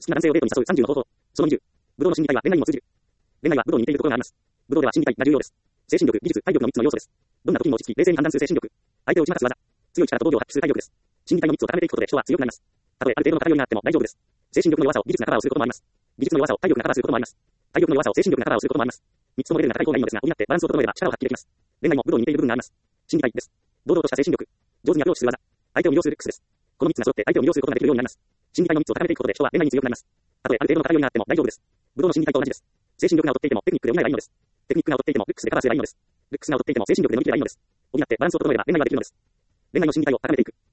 好きな男性をデートに誘う30の方法。その20。武道の心理体は恋愛にも通じる。恋愛は武道に似ているところがあります。武道では心理体が重要です。精神力、技術、体力の3つの要素です。どんな時にも落ち着き、冷静に判断する精神力。相手を打ち負かす技。強い力と防御を発揮する体力です。心理体の3つを高めていくことで人は強くなります。たとえある程度の偏りがあっても大丈夫です。精神力の弱さを技術がカバーをすることもあります。技術の弱さを体力がカバーすることもあります。体力の弱さを精神力がカバーをすることもあります。3つともレベルが高い方がいいのですが、補ってバランスを整えれば力を発揮できます。恋愛も武道に似ている部分があります。心理体です。堂々とした精神力。上手にアプローチする技。相手を魅了するルックスです。この3つが揃って相手を魅了することができるようになります。心理体の3つを高めていくことで人は恋愛に強くなります。たとえある程度の偏りがあっても大丈夫です。武道の心理体と同じです。精神力が劣っていてもテクニックで補えばいいのです。テクニックが劣っていてもルックスでカバーすればいいのです。ルックスが劣っていても精神力で乗り切ればいいのです。補ってバランスを整えれば恋愛はできるのです。恋愛の心理体を高めていく。